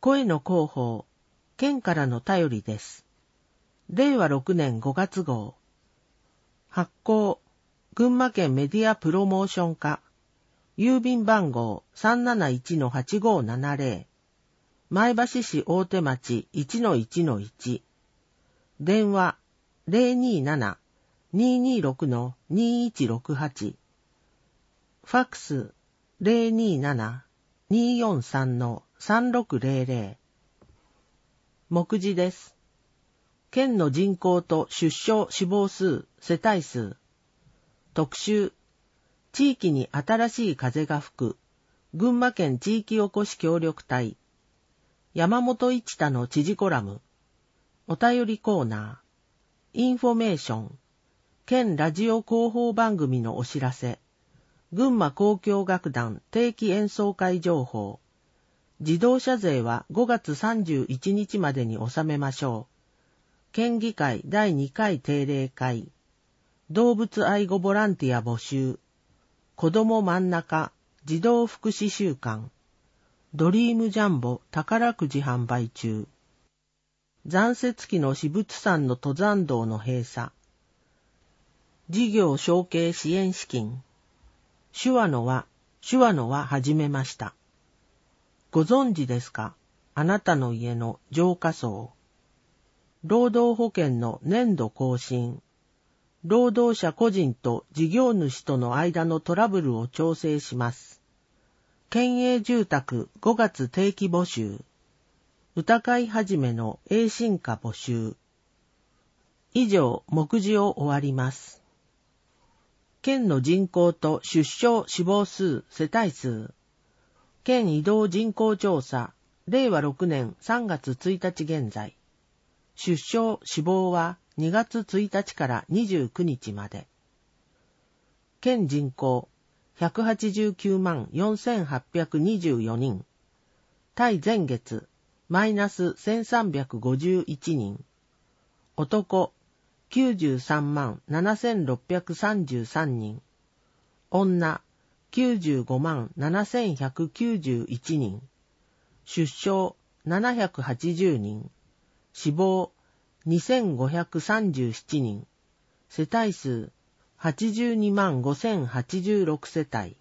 声の広報、県からの便りです。令和6年5月号。発行、群馬県メディアプロモーション課。郵便番号 371-8570。前橋市大手町 1-1-1。電話 027-226-2168。ファックス 027-243-3600。目次です。県の人口と出生死亡数、世帯数。特集。地域に新しい風が吹く。群馬県地域おこし協力隊。山本一太の知事コラム。お便りコーナー。インフォメーション。県ラジオ広報番組のお知らせ。群馬交響楽団定期演奏会情報。自動車税は5月31日までに納めましょう。県議会第2回定例会。動物愛護ボランティア募集。子ども真ん中児童福祉週間。ドリームジャンボ宝くじ販売中。残雪期の私物山の登山道の閉鎖。事業承継支援資金。手話の輪始めました。ご存知ですか？あなたの家の浄化槽。労働保険の年度更新。労働者個人と事業主との間のトラブルを調整します。県営住宅5月定期募集。歌会始めの栄進化募集。以上、目次を終わります。県の人口と出生死亡数、世帯数。県移動人口調査、令和6年3月1日現在。出生死亡は2月1日から29日まで。県人口189万4824人。対前月マイナス1351人。男93万7633人。女95万7191人。出生780人。死亡2537人。世帯数82万5086世帯。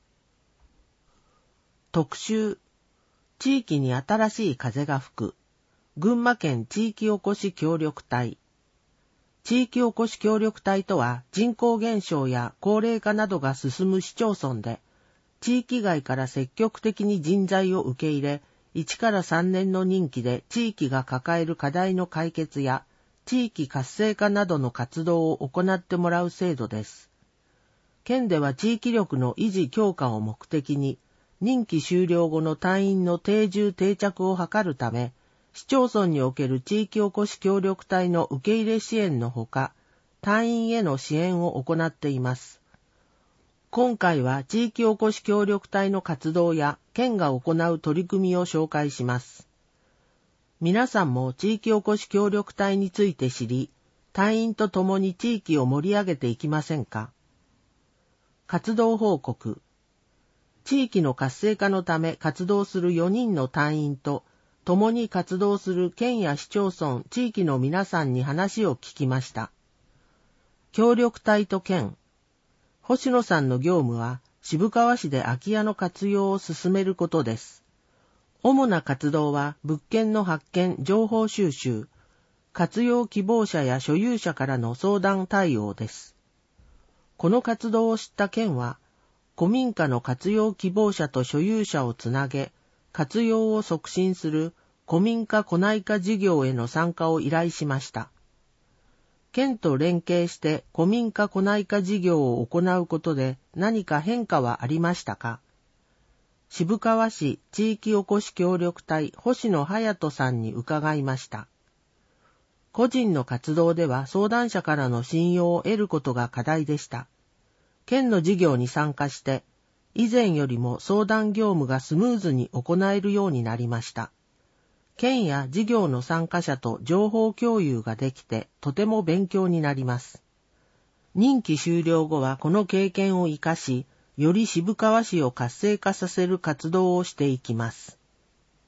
特集。地域に新しい風が吹く。群馬県地域おこし協力隊。地域おこし協力隊とは人口減少や高齢化などが進む市町村で、地域外から積極的に人材を受け入れ、1から3年の任期で地域が抱える課題の解決や地域活性化などの活動を行ってもらう制度です。県では地域力の維持強化を目的に、任期終了後の隊員の定住定着を図るため、市町村における地域おこし協力隊の受け入れ支援のほか、隊員への支援を行っています。今回は地域おこし協力隊の活動や県が行う取り組みを紹介します。皆さんも地域おこし協力隊について知り、隊員と共に地域を盛り上げていきませんか？活動報告。地域の活性化のため活動する4人の隊員と、共に活動する県や市町村、地域の皆さんに話を聞きました。協力隊と県。星野さんの業務は渋川市で空き家の活用を進めることです。主な活動は物件の発見、情報収集、活用希望者や所有者からの相談対応です。この活動を知った県は、古民家の活用希望者と所有者をつなげ、活用を促進する古民家古内化事業への参加を依頼しました。県と連携して古民家古内化事業を行うことで何か変化はありましたか？渋川市地域おこし協力隊星野隼人さんに伺いました。個人の活動では相談者からの信用を得ることが課題でした。県の事業に参加して、以前よりも相談業務がスムーズに行えるようになりました。県や事業の参加者と情報共有ができてとても勉強になります。任期終了後はこの経験を生かし、より渋川市を活性化させる活動をしていきます。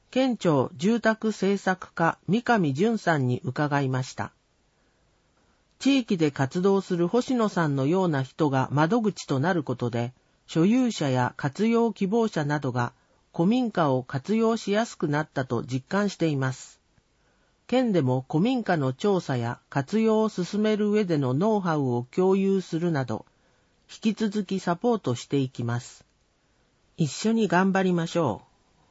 県庁住宅政策課三上淳さんに伺いました。地域で活動する星野さんのような人が窓口となることで、所有者や活用希望者などが古民家を活用しやすくなったと実感しています。県でも古民家の調査や活用を進める上でのノウハウを共有するなど、引き続きサポートしていきます。一緒に頑張りましょう。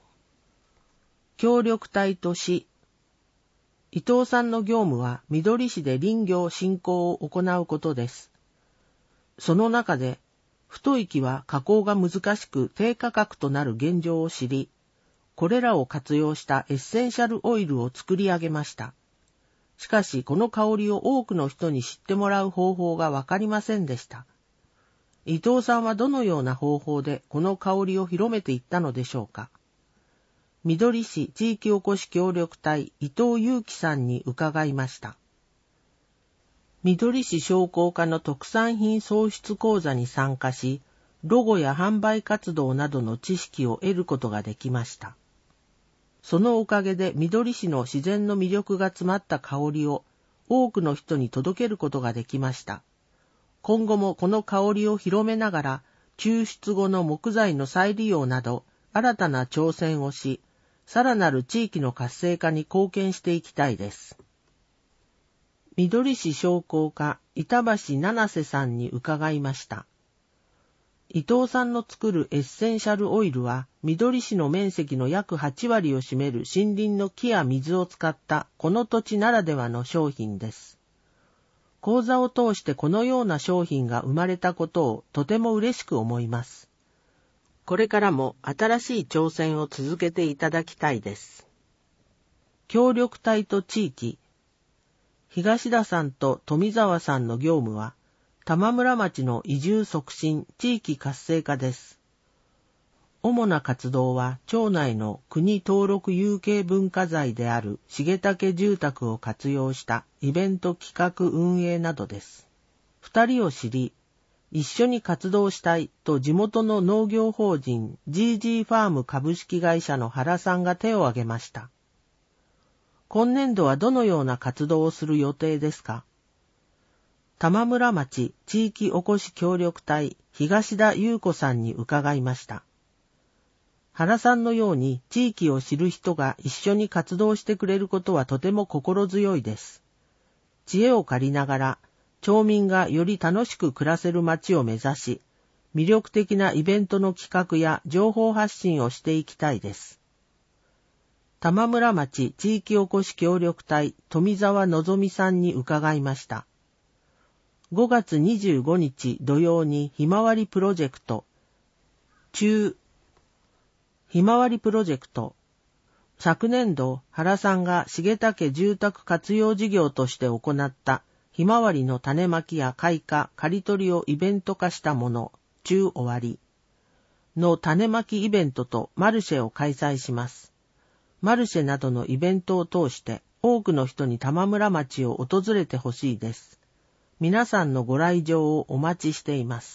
協力隊と市。伊藤さんの業務は緑市で林業振興を行うことです。その中で、太い木は加工が難しく低価格となる現状を知り、これらを活用したエッセンシャルオイルを作り上げました。しかし、この香りを多くの人に知ってもらう方法がわかりませんでした。伊藤さんはどのような方法でこの香りを広めていったのでしょうか。緑市地域おこし協力隊伊藤祐樹さんに伺いました。緑市商工課の特産品創出講座に参加し、ロゴや販売活動などの知識を得ることができました。そのおかげで緑市の自然の魅力が詰まった香りを多くの人に届けることができました。今後もこの香りを広めながら、抽出後の木材の再利用など新たな挑戦をし、さらなる地域の活性化に貢献していきたいです。緑市商工課板橋七瀬さんに伺いました。伊藤さんの作るエッセンシャルオイルは緑市の面積の約8割を占める森林の木や水を使ったこの土地ならではの商品です。講座を通してこのような商品が生まれたことをとても嬉しく思います。これからも新しい挑戦を続けていただきたいです。協力隊と地域。東田さんと富澤さんの業務は、玉村町の移住促進地域活性化です。主な活動は町内の国登録有形文化財である重武住宅を活用したイベント企画運営などです。二人を知り、一緒に活動したいと地元の農業法人 GG ファーム株式会社の原さんが手を挙げました。今年度はどのような活動をする予定ですか？玉村町地域おこし協力隊東田優子さんに伺いました。原さんのように地域を知る人が一緒に活動してくれることはとても心強いです。知恵を借りながら、町民がより楽しく暮らせる町を目指し、魅力的なイベントの企画や情報発信をしていきたいです。玉村町地域おこし協力隊富澤のぞみさんに伺いました。5月25日土曜にひまわりプロジェクトひまわりプロジェクト昨年度原さんが重武住宅活用事業として行ったひまわりの種まきや開花、刈り取りをイベント化したもの、終わりの種まきイベントとマルシェを開催します。マルシェなどのイベントを通して多くの人に玉村町を訪れてほしいです。皆さんのご来場をお待ちしています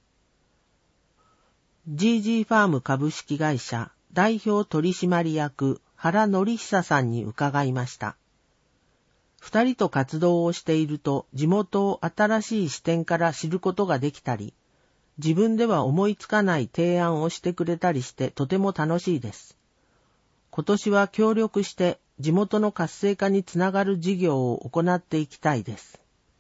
。GG ファーム株式会社代表取締役原則久さんに伺いました。二人と活動をしていると地元を新しい視点から知ることができたり、自分では思いつかない提案をしてくれたりしてとても楽しいです。今年は協力して地元の活性化につながる事業を行っていきたいです。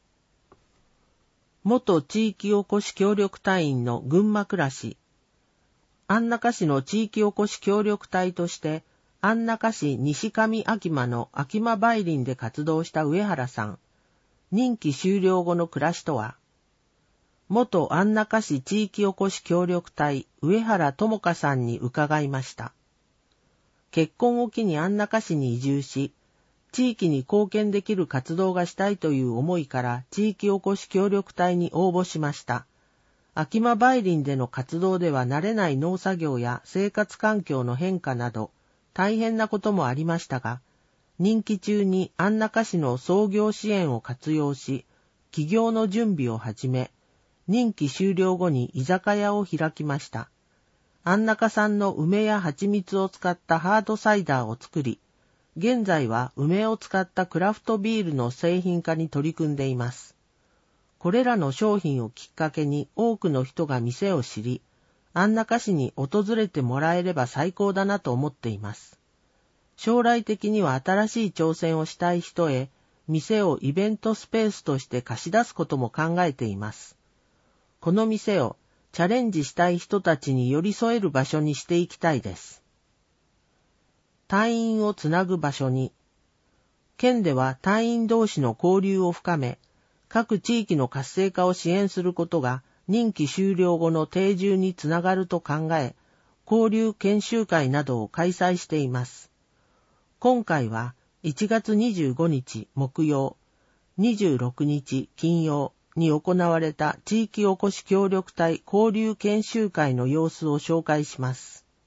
元地域おこし協力隊員の群馬暮らし。安中市の地域おこし協力隊として、安中市西上秋間の秋間梅林で活動した上原さん。任期終了後の暮らしとは、元安中市地域おこし協力隊上原智香さんに伺いました。結婚を機に安中市に移住し、地域に貢献できる活動がしたいという思いから地域おこし協力隊に応募しました。秋間梅林での活動では慣れない農作業や生活環境の変化など大変なこともありましたが、任期中に安中市の創業支援を活用し、起業の準備を始め、任期終了後に居酒屋を開きました。 安中産の梅や蜂蜜を使ったハードサイダーを作り、現在は梅を使ったクラフトビールの製品化に取り組んでいます。これらの商品をきっかけに多くの人が店を知り、安中市に訪れてもらえれば最高だなと思っています。将来的には新しい挑戦をしたい人へ、店をイベントスペースとして貸し出すことも考えています。この店をチャレンジしたい人たちに寄り添える場所にしていきたいです。隊員をつなぐ場所に。県では隊員同士の交流を深め、各地域の活性化を支援することが任期終了後の定住につながると考え、交流研修会などを開催しています。今回は1月25日木曜、26日金曜に行われた地域おこし協力隊交流研修会の様子を紹介します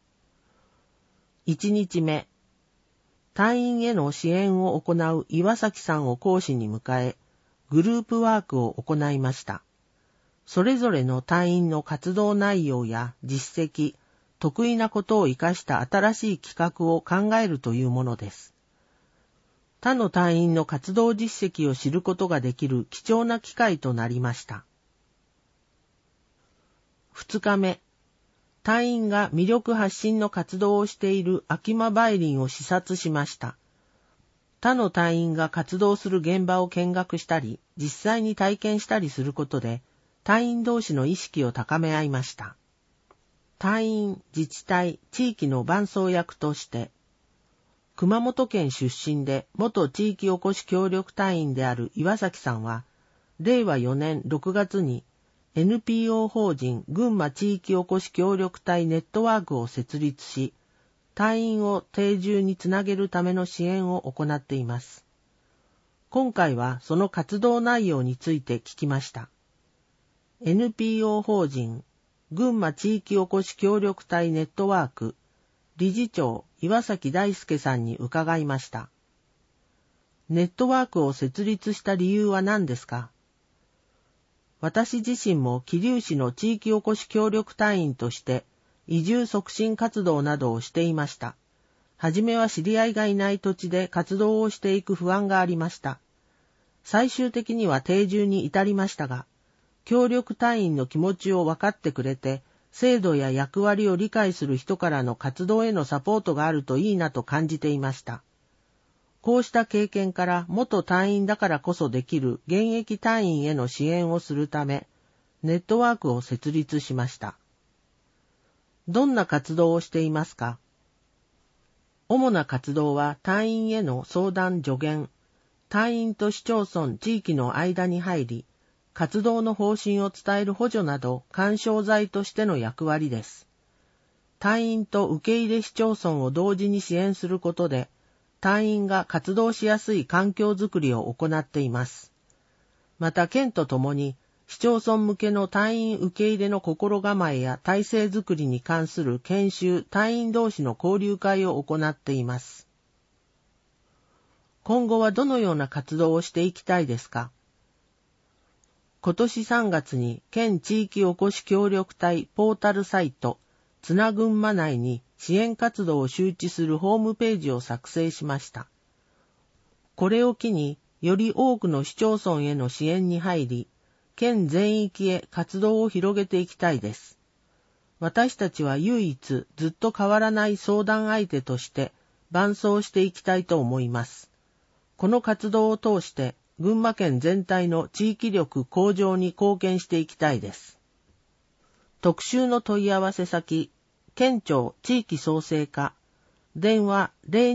。1日目、隊員への支援を行う岩崎さんを講師に迎え、グループワークを行いました。それぞれの隊員の活動内容や実績、得意なことを生かした新しい企画を考えるというものです。他の隊員の活動実績を知ることができる貴重な機会となりました。2日目、隊員が魅力発信の活動をしている秋間梅林を視察しました。他の隊員が活動する現場を見学したり、実際に体験したりすることで、隊員同士の意識を高め合いました。隊員、自治体、地域の伴走役として、熊本県出身で元地域おこし協力隊員である岩崎さんは、令和4年6月に NPO 法人群馬地域おこし協力隊ネットワークを設立し、隊員を定住につなげるための支援を行っています。今回はその活動内容について聞きました。NPO 法人群馬地域おこし協力隊ネットワーク理事長岩崎大輔さんに伺いました。ネットワークを設立した理由は何ですか？私自身も桐生市の地域おこし協力隊員として移住促進活動などをしていました。はじめは知り合いがいない土地で活動をしていく不安がありました。最終的には定住に至りましたが、協力隊員の気持ちを分かってくれて、制度や役割を理解する人からの活動へのサポートがあるといいなと感じていました。こうした経験から元隊員だからこそできる現役隊員への支援をするため、ネットワークを設立しました。どんな活動をしていますか？主な活動は隊員への相談助言、隊員と市町村地域の間に入り、活動の方針を伝える補助など緩衝材としての役割です。隊員と受け入れ市町村を同時に支援することで、隊員が活動しやすい環境づくりを行っています。また県とともに、市町村向けの隊員受け入れの心構えや体制づくりに関する研修、隊員同士の交流会を行っています。今後はどのような活動をしていきたいですか？今年3月に県地域おこし協力隊ポータルサイトつなぐんま内に支援活動を周知するホームページを作成しました。これを機により多くの市町村への支援に入り、県全域へ活動を広げていきたいです。私たちは唯一ずっと変わらない相談相手として伴走していきたいと思います。この活動を通して群馬県全体の地域力向上に貢献していきたいです。特集の問い合わせ先、県庁地域創生課、電話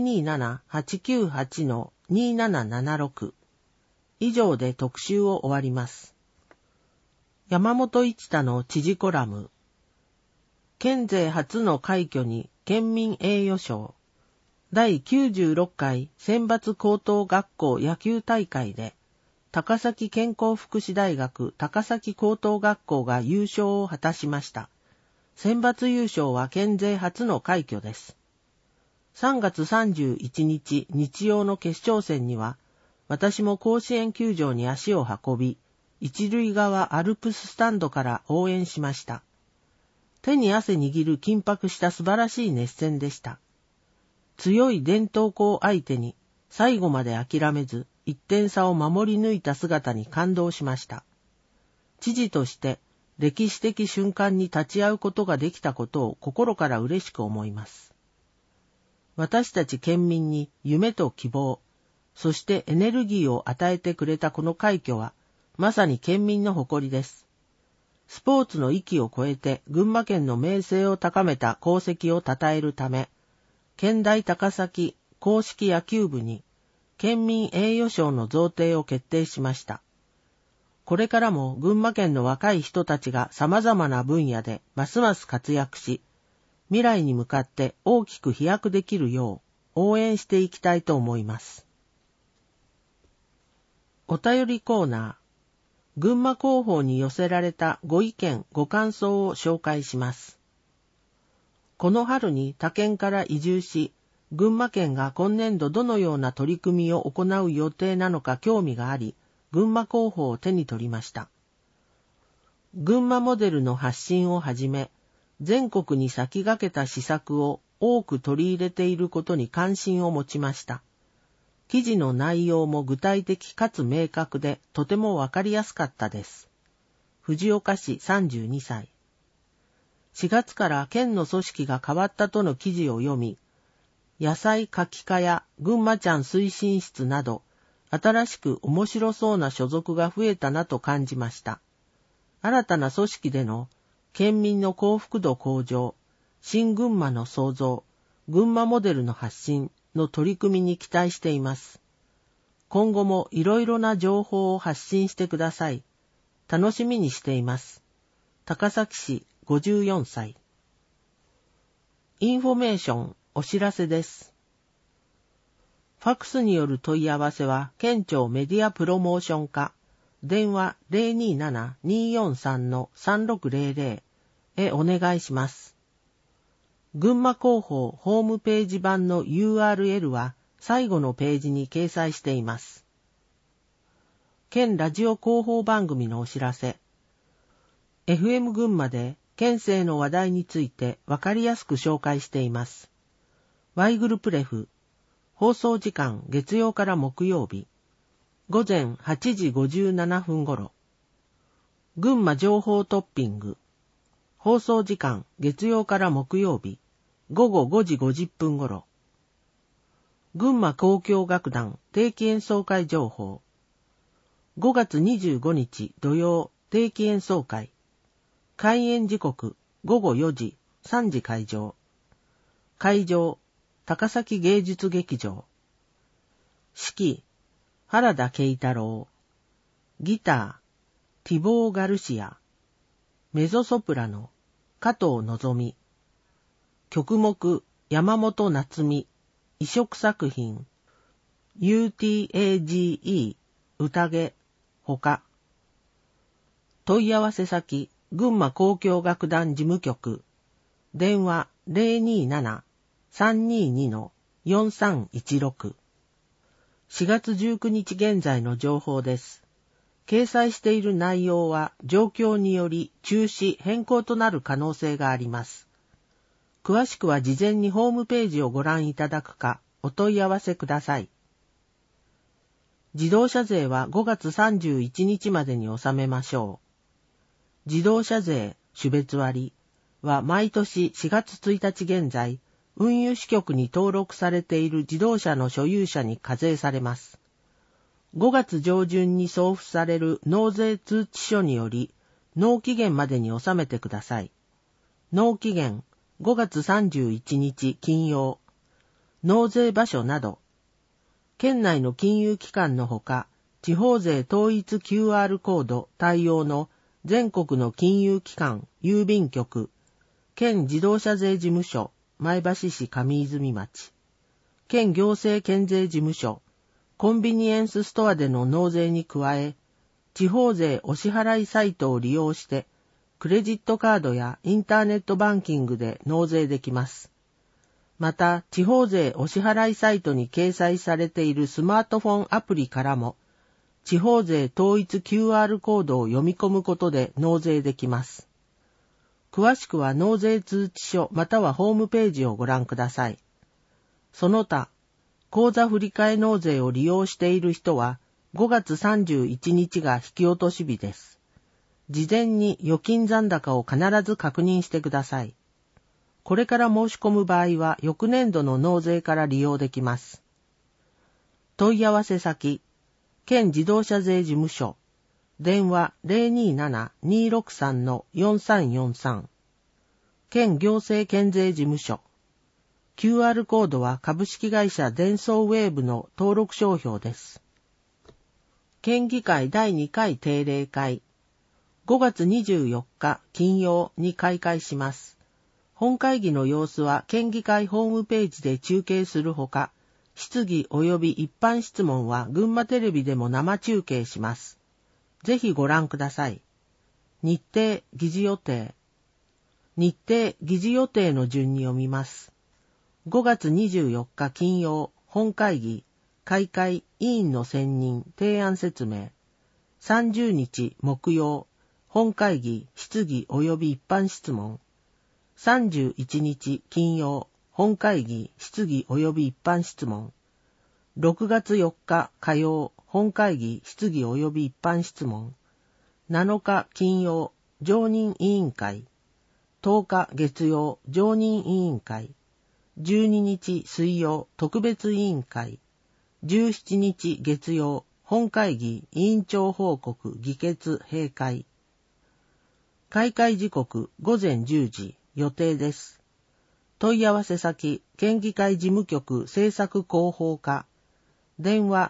027-898-2776。以上で特集を終わります。山本一太の知事コラム。県勢初の快挙に県民栄誉賞。第96回選抜高等学校野球大会で、高崎健康福祉大学高崎高等学校が優勝を果たしました。選抜優勝は県勢初の快挙です。3月31日日曜の決勝戦には、私も甲子園球場に足を運び、一塁側アルプススタンドから応援しました。 手に汗握る緊迫した素晴らしい熱戦でした。強い伝統校相手に最後まで諦めず1点差を守り抜いた姿に感動しました。知事として歴史的瞬間に立ち会うことができたことを心から嬉しく思います。私たち県民に夢と希望、そしてエネルギーを与えてくれたこの快挙は、まさに県民の誇りです。スポーツの域を超えて群馬県の名声を高めた功績を称えるため、県大高崎硬式野球部に県民栄誉賞の贈呈を決定しました。これからも群馬県の若い人たちが様々な分野でますます活躍し、未来に向かって大きく飛躍できるよう応援していきたいと思います。お便りコーナー。群馬広報に寄せられたご意見ご感想を紹介します。この春に他県から移住し、群馬県が今年度どのような取り組みを行う予定なのか興味があり、群馬広報を手に取りました。群馬モデルの発信をはじめ、全国に先駆けた施策を多く取り入れていることに関心を持ちました。記事の内容も具体的かつ明確でとてもわかりやすかったです。藤岡市32歳。4月から県の組織が変わったとの記事を読み、野菜夏季課や群馬ちゃん推進室など、新しく面白そうな所属が増えたなと感じました。新たな組織での県民の幸福度向上、新群馬の創造、群馬モデルの発信の取り組みに期待しています。今後もいろいろな情報を発信してください。楽しみにしています。高崎市54歳。インフォメーションお知らせです。ファックスによる問い合わせは県庁メディアプロモーション課、電話 027-243-3600 へお願いします。群馬広報ホームページ版の URL は最後のページに掲載しています。県ラジオ広報番組のお知らせ。FM 群馬で県政の話題についてわかりやすく紹介しています。Yグルプレフ。放送時間月曜から木曜日。午前8時57分頃。群馬情報トッピング。放送時間月曜から木曜日。午後5時50分頃。群馬交響楽団定期演奏会情報。5月25日土曜定期演奏会。開演時刻午後4時、3時会場。会場、高崎芸術劇場。指揮、原田慶太郎。ギター、ティボー・ガルシア。メゾソプラノ、加藤のぞみ。曲目、山本夏美。移植作品、UTAGE、宴、ほか。問い合わせ先、群馬交響楽団事務局。電話 027-322-4316。4月19日現在の情報です。掲載している内容は状況により中止・変更となる可能性があります。詳しくは事前にホームページをご覧いただくかお問い合わせください。自動車税は5月31日までに納めましょう。自動車税種別割は毎年4月1日現在、運輸支局に登録されている自動車の所有者に課税されます。5月上旬に送付される納税通知書により、納期限までに納めてください。納期限5月31日金曜。納税場所など。県内の金融機関のほか、地方税統一 QR コード対応の全国の金融機関、郵便局、県自動車税事務所、前橋市上泉町、県行政県税事務所、コンビニエンスストアでの納税に加え、地方税お支払いサイトを利用して、クレジットカードやインターネットバンキングで納税できます。また、地方税お支払いサイトに掲載されているスマートフォンアプリからも、地方税統一 QR コードを読み込むことで納税できます。 詳しくは納税通知書またはホームページをご覧ください。その他、口座振替納税を利用している人は5月31日が引き落とし日です。事前に預金残高を必ず確認してください。これから申し込む場合は翌年度の納税から利用できます。問い合わせ先、県自動車税事務所、電話 027-263-4343、県行政県税事務所、QR コードは株式会社デンソーウェーブの登録商標です。県議会第2回定例会、5月24日金曜に開会します。本会議の様子は県議会ホームページで中継するほか、質疑及び一般質問は群馬テレビでも生中継します。ぜひご覧ください。日程、議事予定。日程、議事予定の順に読みます。5月24日金曜、本会議、開会、委員の選任、提案説明。30日木曜、本会議、質疑及び一般質問。31日金曜、本会議、質疑及び一般質問。6月4日火曜、本会議、質疑及び一般質問。7日金曜、常任委員会。10日月曜、常任委員会。12日水曜、特別委員会。17日月曜、本会議、委員長報告、議決、閉会。開会時刻、午前10時、予定です。問い合わせ先、県議会事務局政策広報課。電話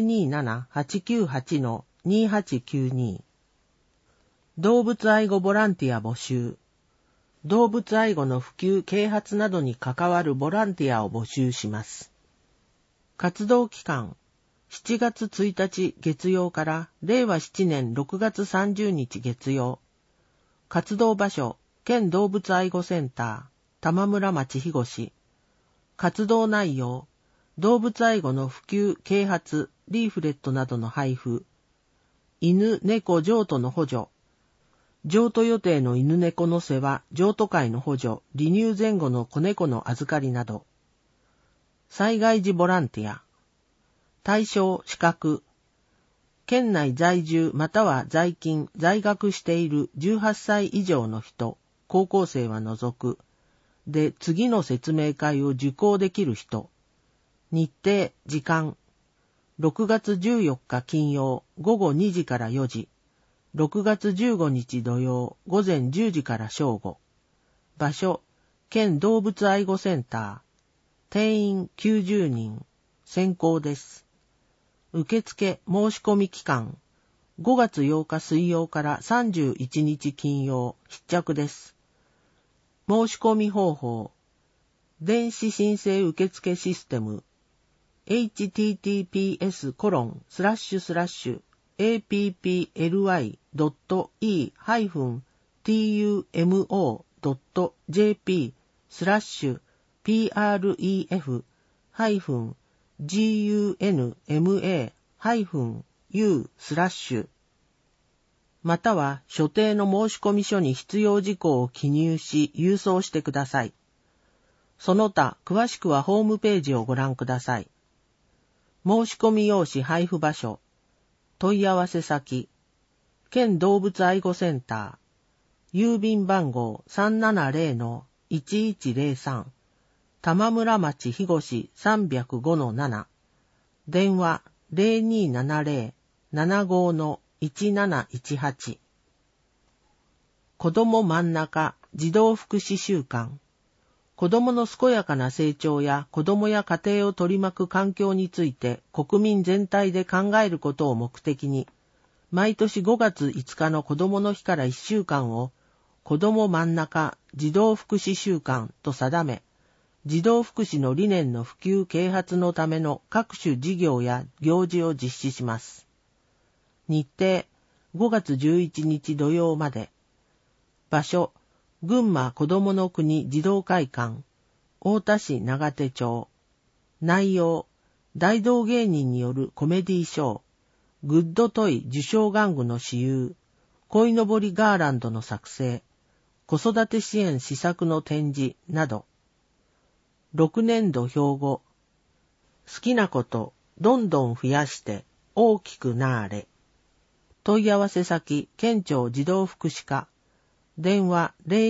027-898-2892。動物愛護ボランティア募集。動物愛護の普及・啓発などに関わるボランティアを募集します。活動期間、7月1日月曜から令和7年6月30日月曜。活動場所、県動物愛護センター、玉村町東市。活動内容、動物愛護の普及・啓発、リーフレットなどの配布。犬・猫・譲渡の補助。譲渡予定の犬猫の世話、譲渡会の補助、離乳前後の子猫の預かりなど。災害時ボランティア。対象・資格。県内在住または在勤、在学している18歳以上の人、高校生は除く。で、次の説明会を受講できる人。日程、時間。6月14日金曜、午後2時から4時。6月15日土曜、午前10時から正午。場所、県動物愛護センター。定員90人。先行です。受付申し込み期間。5月8日水曜から31日金曜、必着です。申し込み方法。電子申請受付システム。apply.e-tpsu-pref.gunma-u/ または所定の申込書に必要事項を記入し郵送してください。その他詳しくはホームページをご覧ください。申込用紙配布場所、問い合わせ先、県動物愛護センター、郵便番号 370-1103、玉村町東305-7、電話 0270-75-1718。子ども真ん中児童福祉週間。子どもの健やかな成長や子どもや家庭を取り巻く環境について国民全体で考えることを目的に、毎年5月5日の子どもの日から1週間を子ども真ん中児童福祉週間と定め、児童福祉の理念の普及啓発のための各種事業や行事を実施します。日程、5月11日土曜まで。場所、群馬こどもの国児童会館、太田市長手町。内容、大道芸人によるコメディーショー、グッドトイ受賞玩具の私有、鯉のぼりガーランドの作成、 子育て支援施策の展示など。6年度標語。好きなことどんどん増やして大きくなーれ。問い合わせ先県庁児童福祉課。電話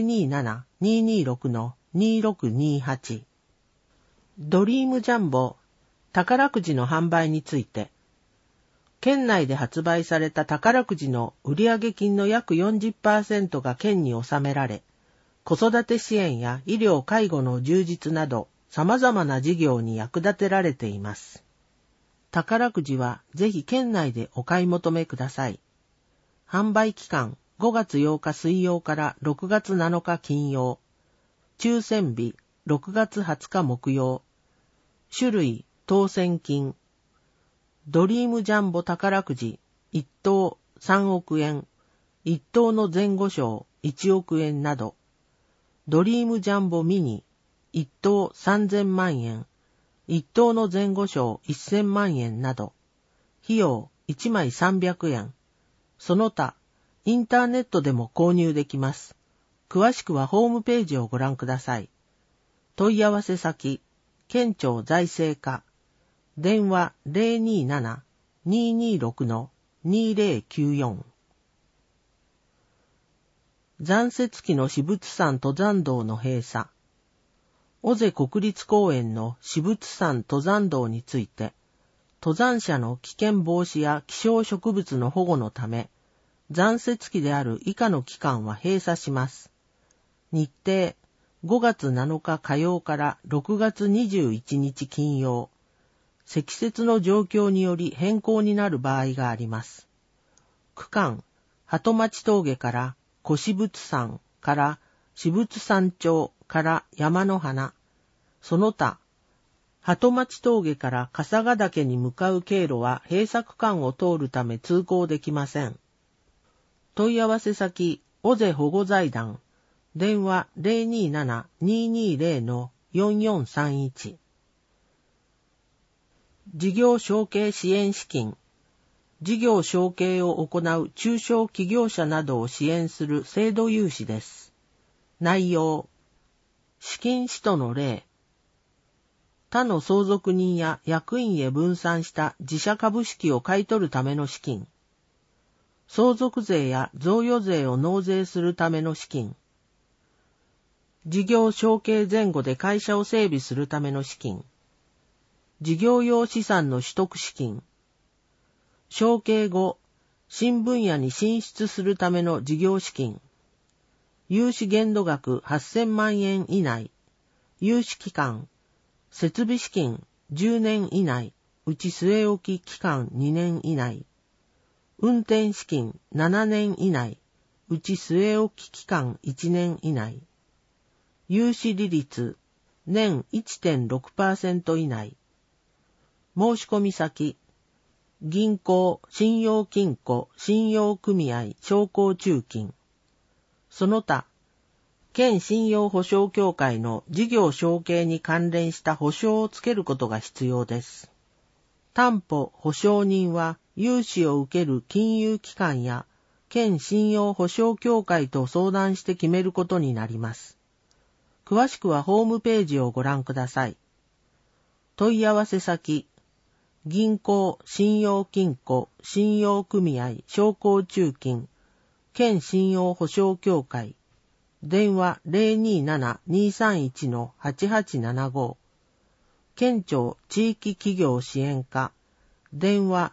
027-226-2628。ドリームジャンボ宝くじの販売について。県内で発売された宝くじの売上金の約 40% が県に納められ、子育て支援や医療介護の充実など様々な事業に役立てられています。宝くじはぜひ県内でお買い求めください。販売期間5月8日水曜から6月7日金曜。抽選日6月20日木曜。種類当選金。ドリームジャンボ宝くじ1等3億円、1等の前後賞1億円など。ドリームジャンボミニ1等3000万円、1等の前後賞1000万円など。費用1枚300円。その他、インターネットでも購入できます。詳しくはホームページをご覧ください。問い合わせ先、県庁財政課。電話 027-226-2094。残雪期の私物山登山道の閉鎖。尾瀬国立公園の私物山登山道について、登山者の危険防止や希少植物の保護のため、残雪期である以下の期間は閉鎖します。日程、5月7日火曜から6月21日金曜。積雪の状況により変更になる場合があります。区間、鳩町峠から小私物山から私物山頂から山の花。その他、鳩町峠から笠ヶ岳に向かう経路は閉鎖区間を通るため通行できません。問い合わせ先、尾瀬保護財団。電話 027-220-4431。事業承継支援資金。事業承継を行う中小企業者などを支援する制度融資です。内容。資金使途の例。他の相続人や役員へ分散した自社株式を買い取るための資金。相続税や贈与税を納税するための資金。事業承継前後で会社を整備するための資金。事業用資産の取得資金。承継後、新分野に進出するための事業資金。融資限度額8000万円以内。融資期間。設備資金10年以内。うち据え置き期間2年以内。運転資金7年以内。うち据え置き期間1年以内。融資利率、年 1.6% 以内。申込先、銀行、信用金庫、信用組合、商工中金。その他、県信用保証協会の事業承継に関連した保証をつけることが必要です。担保保証人は、融資を受ける金融機関や、県信用保証協会と相談して決めることになります。詳しくはホームページをご覧ください。問い合わせ先、銀行、信用金庫、信用組合、商工中金、県信用保証協会、電話 027-231-8875、県庁地域企業支援課、電話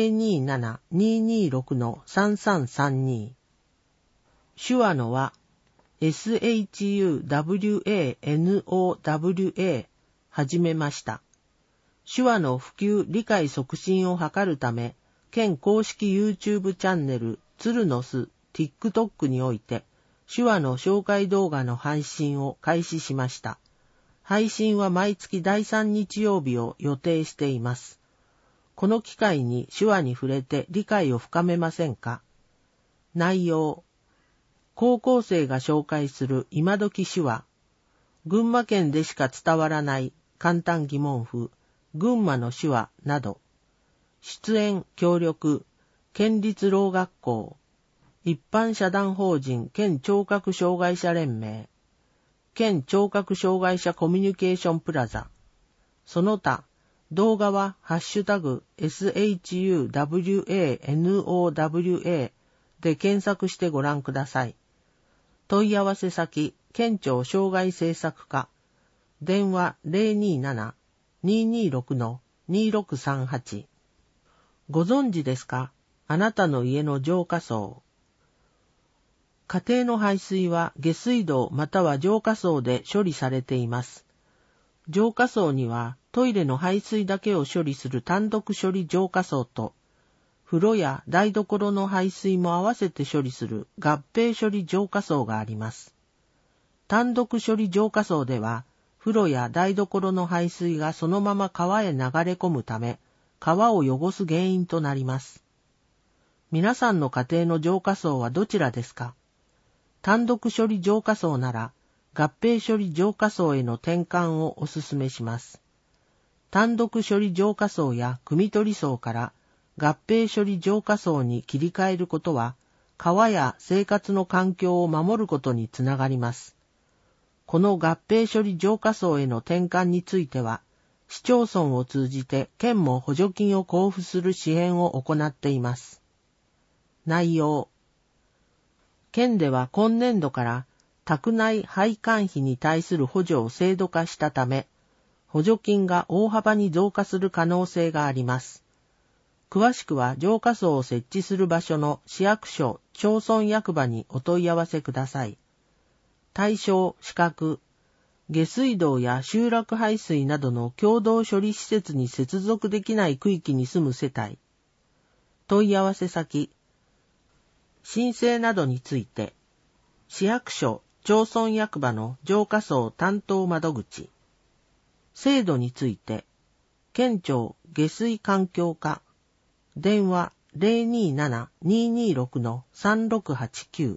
027-226-3332。手話のは、SHUWANOWA 始めました。手話の普及理解促進を図るため、県公式 YouTube チャンネル鶴の巣 TikTok において、手話の紹介動画の配信を開始しました。配信は毎月第3日曜日を予定しています。この機会に手話に触れて理解を深めませんか？内容。高校生が紹介する今時手話。群馬県でしか伝わらない簡単疑問符、群馬の手話など。出演協力、県立ろう学校。 一般社団法人県聴覚障害者連盟、県聴覚障害者コミュニケーションプラザ、その他、動画はハッシュタグ SHUWANOWA で検索してご覧ください。問い合わせ先、県庁障害政策課、電話 027-226-2638。ご存知ですか？あなたの家の浄化槽。家庭の排水は下水道または浄化槽で処理されています。浄化槽にはトイレの排水だけを処理する単独処理浄化槽と、風呂や台所の排水も合わせて処理する合併処理浄化槽があります。単独処理浄化槽では、風呂や台所の排水がそのまま川へ流れ込むため、川を汚す原因となります。皆さんの家庭の浄化槽はどちらですか？単独処理浄化槽なら、合併処理浄化槽への転換をお勧めします。単独処理浄化槽や汲み取り槽から合併処理浄化槽に切り替えることは、川や生活の環境を守ることにつながります。この合併処理浄化槽への転換については、市町村を通じて県も補助金を交付する支援を行っています。内容。県では今年度から宅内配管費に対する補助を制度化したため、補助金が大幅に増加する可能性があります。詳しくは浄化槽を設置する場所の市役所、町村役場にお問い合わせください。対象・資格、下水道や集落排水などの共同処理施設に接続できない区域に住む世帯。問い合わせ先、申請などについて、市役所、町村役場の浄化槽担当窓口。制度について、県庁下水環境課、電話 027-226-3689。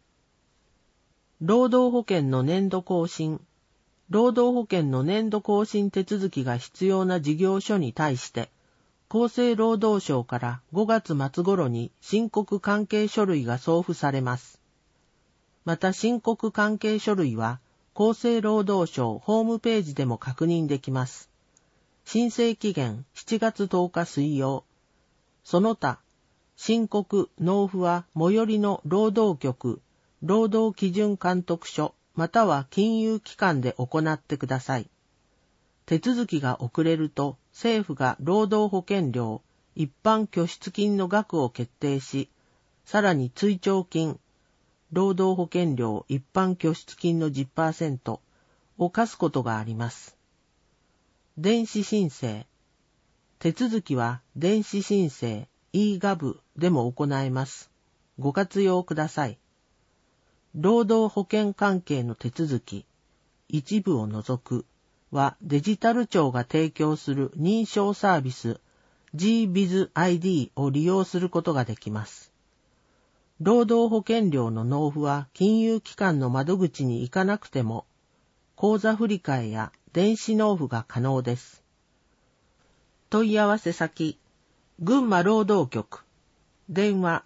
労働保険の年度更新。労働保険の年度更新手続きが必要な事業所に対して、厚生労働省から5月末頃に申告関係書類が送付されます。また申告関係書類は厚生労働省ホームページでも確認できます。申請期限7月10日水曜。その他、申告・納付は最寄りの労働局、労働基準監督署または金融機関で行ってください。手続きが遅れると政府が労働保険料、一般拠出金の額を決定し、さらに追徴金、労働保険料一般拠出金の 10% を課すことがあります。電子申請。手続きは電子申請 e-gov でも行えます。ご活用ください。労働保険関係の手続き、一部を除くはデジタル庁が提供する認証サービス GBizID を利用することができます。労働保険料の納付は金融機関の窓口に行かなくても、口座振替や電子納付が可能です。問い合わせ先、群馬労働局、電話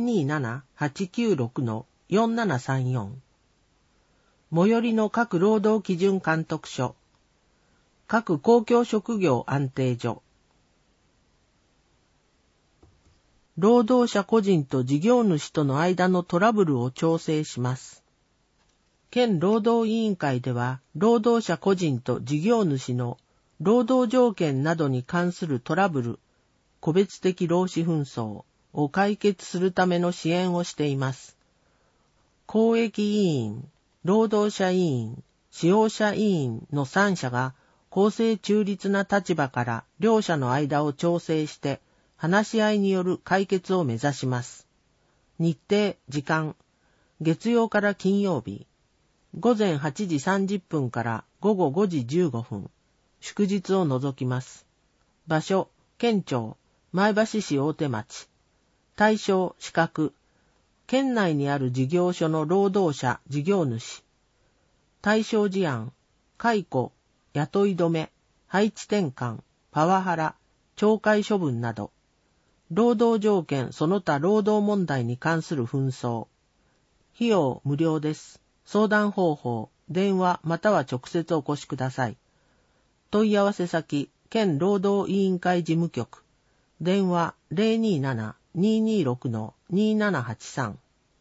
027-896-4734。最寄りの各労働基準監督署、各公共職業安定所。労働者個人と事業主との間のトラブルを調整します。県労働委員会では、労働者個人と事業主の労働条件などに関するトラブル、個別的労使紛争を解決するための支援をしています。公益委員、労働者委員、使用者委員の3者が公正中立な立場から両者の間を調整して話し合いによる解決を目指します。日程、時間、月曜から金曜日、午前8時30分から午後5時15分、祝日を除きます。場所、県庁、前橋市大手町。対象、資格、県内にある事業所の労働者、事業主。対象事案、解雇、雇い止め、配置転換、パワハラ、懲戒処分など。 労働条件その他労働問題に関する紛争。費用無料です。相談方法、電話または直接お越しください。問い合わせ先、県労働委員会事務局。電話 027-226-2783。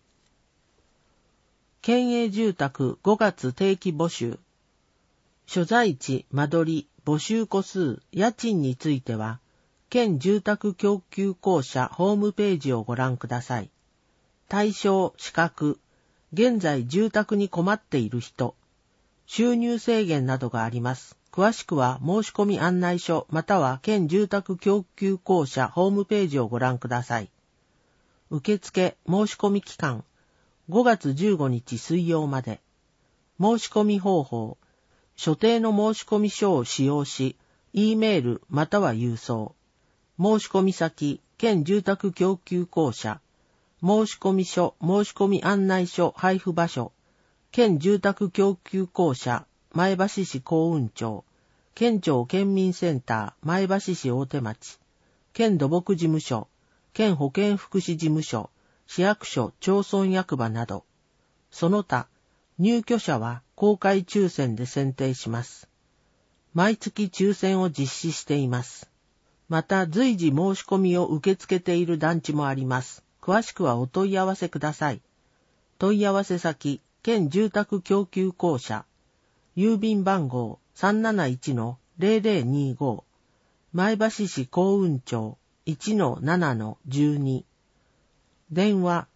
県営住宅5月定期募集。所在地、間取り、募集戸数、家賃については、県住宅供給公社ホームページをご覧ください。対象、資格、現在住宅に困っている人、収入制限などがあります。詳しくは申し込み案内書または県住宅供給公社ホームページをご覧ください。受付申し込み期間5月15日水曜まで。申し込み方法、所定の申し込み書を使用し、Eメールまたは郵送。申し込み先、県住宅供給公社。申し込み書、申し込み案内書配布場所。県住宅供給公社、前橋市幸運町。県庁県民センター、前橋市大手町。県土木事務所。県保健福祉事務所。市役所、町村役場など。その他、入居者は公開抽選で選定します。毎月抽選を実施しています。また随時申し込みを受け付けている団地もあります。詳しくはお問い合わせください。問い合わせ先、県住宅供給公社。郵便番号 371-0025。前橋市幸運町 1-7-12。電話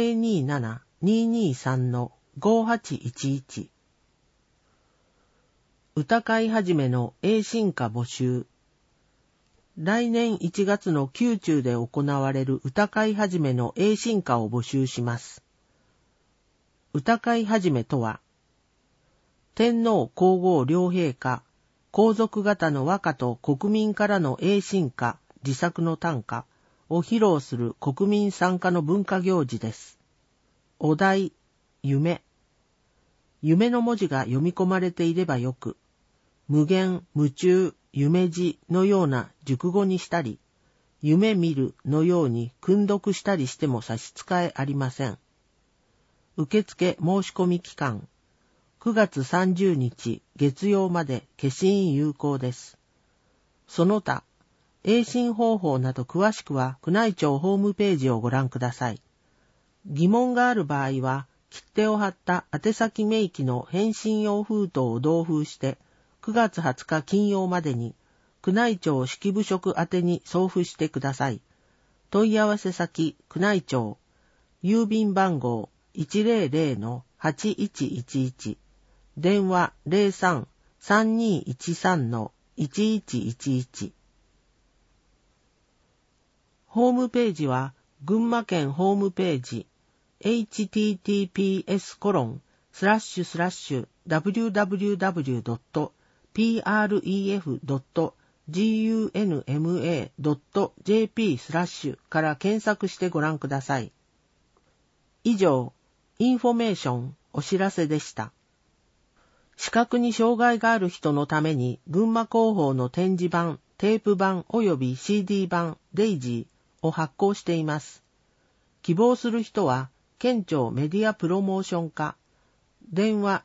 027-223-5811。歌会はじめの栄進歌募集。来年1月の宮中で行われる歌会はじめの栄進歌を募集します。歌会はじめとは、天皇皇后両陛下、皇族方の和歌と国民からの栄進歌、自作の短歌を披露する国民参加の文化行事です。お題、夢。夢の文字が読み込まれていればよく、無限、夢中、夢字のような熟語にしたり、夢見るのように訓読したりしても差し支えありません。受付申し込み期間、9月30日月曜まで消印有効です。その他、栄進方法など詳しくは宮内庁ホームページをご覧ください。疑問がある場合は、切手を貼った宛先明記の返信用封筒を同封して、9月20日金曜までに、宮内庁式部職宛に送付してください。問い合わせ先、宮内庁、郵便番号 100-8111、電話 03-3213-1111。ホームページは、群馬県ホームページ、https://www.pref.gunma.jp/ から検索してご覧ください。以上、インフォメーションお知らせでした。視覚に障害がある人のために群馬広報の展示版、テープ版および CD 版デイジーを発行しています。希望する人は県庁メディアプロモーション課、電話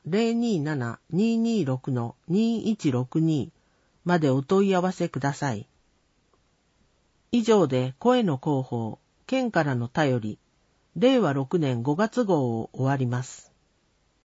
027-226-2162 までお問い合わせください。以上で声の広報、県からの便り、令和6年5月号を終わります。